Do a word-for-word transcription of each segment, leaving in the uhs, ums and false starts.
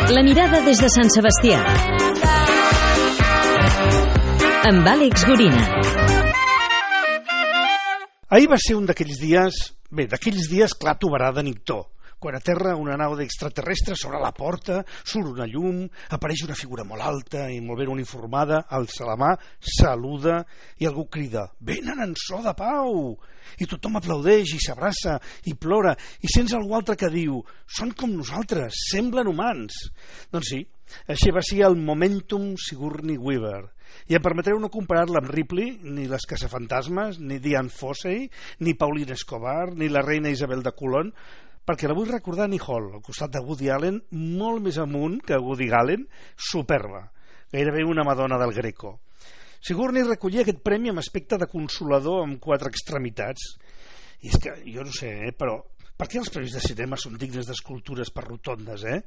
La mirada des de Sant Sebastià. Amb Àlex Gorina. Ahir va ser un d'aquells dies, bé, d'aquells dies clar tobarà de Nictó, quan aterra una nau d'extraterrestre sobre la porta, surt una llum, apareix una figura molt alta i molt ben uniformada, alça la mà, saluda i algú crida: «Venen en so de pau!» I tothom aplaudeix i s'abraça i plora i sents algú altre que diu: «Són com nosaltres, semblen humans!» Doncs sí, així va ser el Momentum Sigourney Weaver. I em permetreu no comparar-la amb Ripley, ni les caçafantasmes, ni Dian Fossey, ni Pauline Escobar, ni la reina Isabel de Colón, perquè la vull recordar a Annie Hall, al costat de Woody Allen, molt més amunt que Woody Allen, superba, gairebé una Madonna del Greco. Sigourney recollia aquest premi amb aspecte de consolador amb quatre extremitats. I és que, jo no sé, eh, però per què els premis de cinema són dignes d'escultures per rotondes, eh?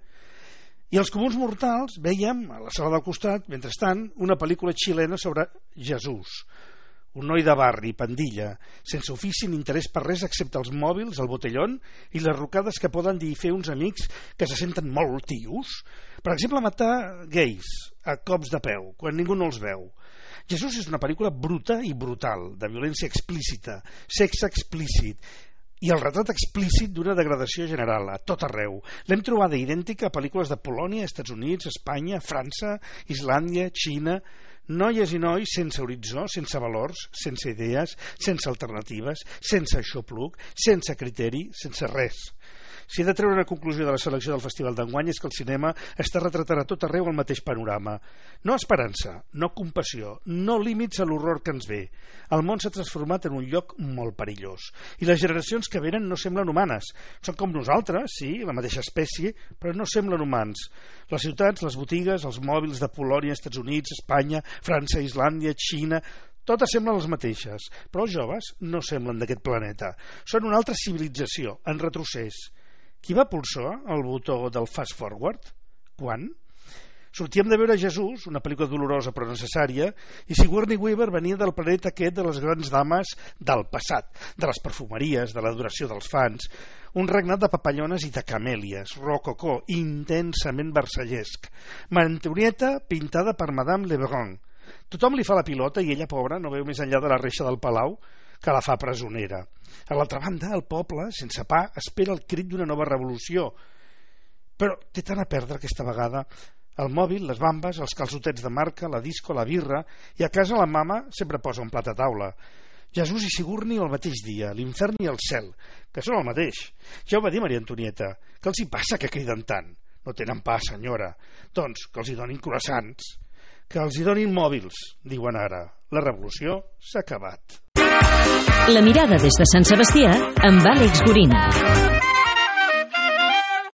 I els comuns mortals veiem a la sala del costat, mentrestant, una pel·lícula xilena sobre Jesús, un noi de barri, pandilla, sense ofici ni interès per res excepte els mòbils, el botellón i les rocades que poden dir fer uns amics que se senten molt tios. Per exemple, matar gais a cops de peu, quan ningú no els veu. Jesús és una pel·lícula bruta i brutal, de violència explícita, sexe explícit, i el retrat explícit d'una degradació general a tot arreu. L'hem trobada idèntica a pel·lícules de Polònia, Estats Units, Espanya, França, Islàndia, Xina. Noies i nois sense horitzó, sense valors, sense idees, sense alternatives, sense aixopluc, sense criteri, sense res. Si he de treure una conclusió de la selecció del Festival d'enguany és que el cinema està retratant a tot arreu el mateix panorama. No esperança, no compassió, no límits a l'horror que ens ve. El món s'ha transformat en un lloc molt perillós. I les generacions que venen no semblen humanes. Són com nosaltres, sí, la mateixa espècie, però no semblen humans. Les ciutats, les botigues, els mòbils de Polònia, Estats Units, Espanya, França, Islàndia, Xina... Totes semblen les mateixes, però els joves no semblen d'aquest planeta. Són una altra civilització, en retrocés. Qui va pulsar el botó del fast forward? Quan? Sortíem de veure Jesús, una pel·lícula dolorosa però necessària, i Sigourney Weaver venia del planeta aquest de les grans dames del passat, de les perfumeries, de l'adoració dels fans, un regnat de papallones i de camèlies, rococó, intensament versallesc, Antonieta pintada per Madame Lebrun. Tothom li fa la pilota i ella, pobra, no veu més enllà de la reixa del palau que la fa presonera. A l'altra banda, el poble, sense pa, espera el crit d'una nova revolució. Però té tant a perdre aquesta vegada. El mòbil, les bambes, els calçotets de marca, la disco, la birra, i a casa la mama sempre posa un plat a taula. Jesús i Sigourney el mateix dia, l'infern i el cel, que són el mateix. Ja ho va dir Maria Antonieta. Què els hi passa que criden tant? No tenen pa, senyora. Doncs que els hi donin croissants. Que els hi donin mòbils, diuen ara. La revolució s'ha acabat. La mirada des de Sant Sebastià amb Àlex Gorina.